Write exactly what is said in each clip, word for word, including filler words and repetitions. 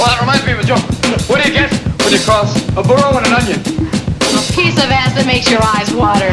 Well, that reminds me of a joke. What do you get when you cross a burro and an onion? A piece of ass that makes your eyes water.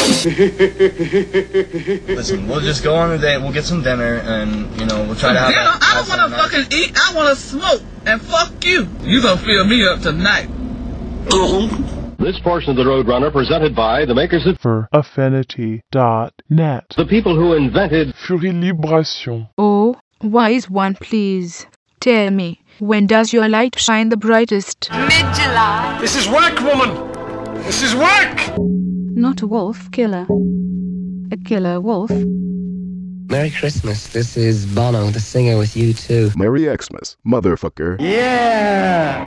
Listen, we'll just go on a date, we'll get some dinner, and, you know, we'll try to have You know, I don't want to fucking eat, I want to smoke, and fuck you. You gonna fill me up tonight. This portion of the Roadrunner presented by the makers of for affinity dot net. The people who invented Fury Libration. Oh, wise one, please. Tell me, when does your light shine the brightest? Mid-July. This is work, woman. This is work. Not a wolf killer. A killer wolf. Merry Christmas. This is Bono, the singer, with you too. Merry Xmas, motherfucker. Yeah.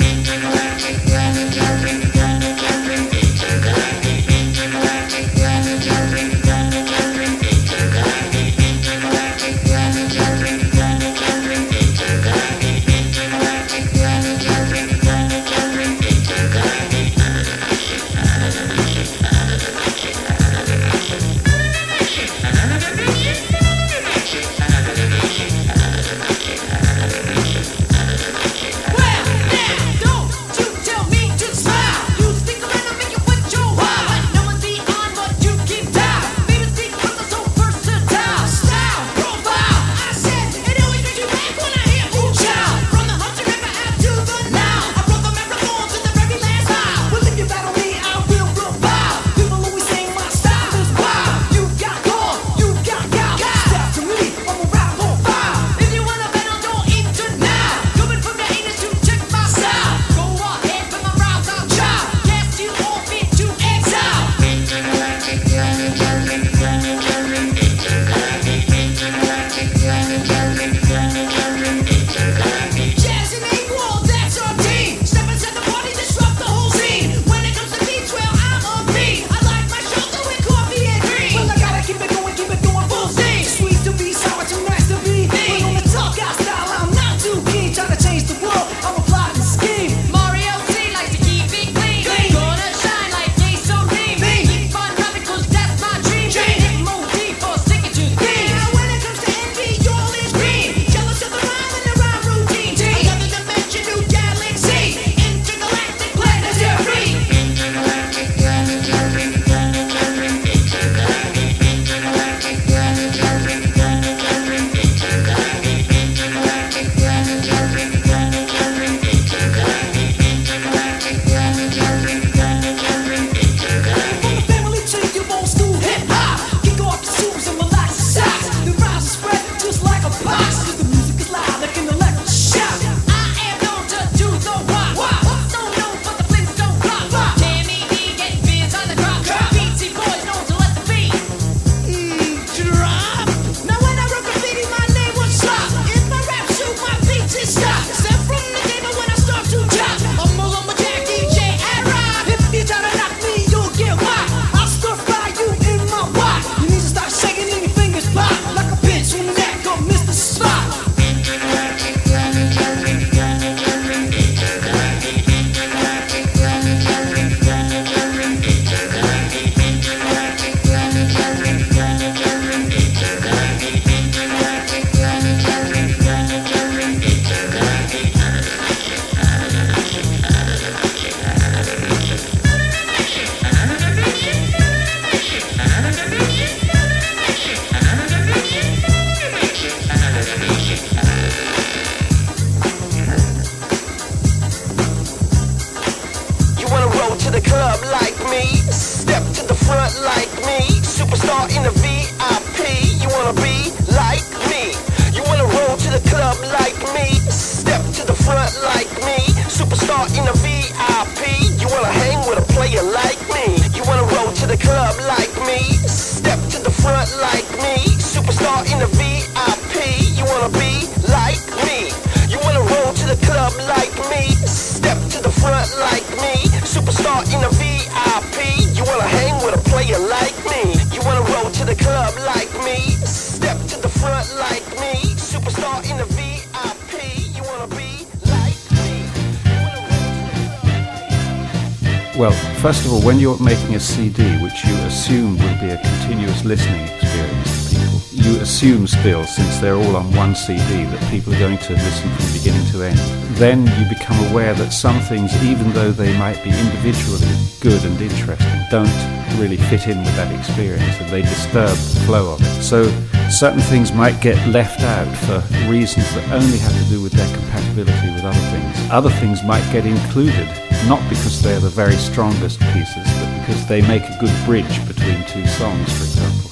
Well, first when you're making a C D, which you assume will be a continuous listening experience for people, you assume still, since they're all on one C D, that people are going to listen from beginning to end. Then you become aware that some things, even though they might be individually good and interesting, don't really fit in with that experience, and they disturb the flow of it. So certain things might get left out for reasons that only have to do with their compatibility with other things. Other things might get included, not because they're the very strongest pieces, but because they make a good bridge between two songs, for example.